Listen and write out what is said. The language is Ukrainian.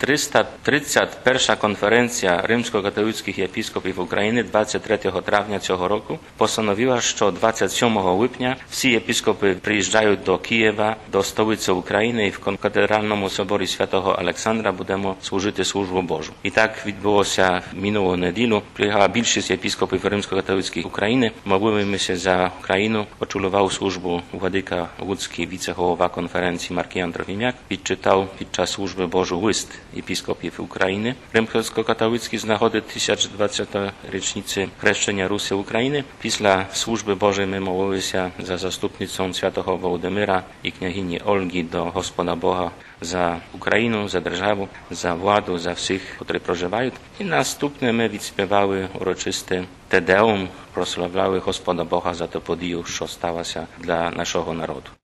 331 конференція римсько-католицьких єпископів України 23 травня цього року постановила, що 27 липня всі єпископи приїжджають до Києва, до столиці України, і в катедральному соборі Святого Олександра будемо служити службу Божу. І так відбулося минулу неділю. Приїхала більшість єпископів римсько-католицьких України. Молилися за Україну, очолював службу владика Луцький, віце-голова конференції Маркіян Трофімяк, відчитав під час служби Божу лист єпископів України. Римсько-католицький з нагоди 1020-ї річниці хрещення Русі України. Після служби Божої ми молилися за заступництвом святого Володимира і княгині Ольги до Господа Бога за Україну, за державу, за владу, за всіх, котрі проживають. І наступне ми відспівали урочисте Те Деум, прославляли Господа Бога за ту подію, що сталося для нашого народу.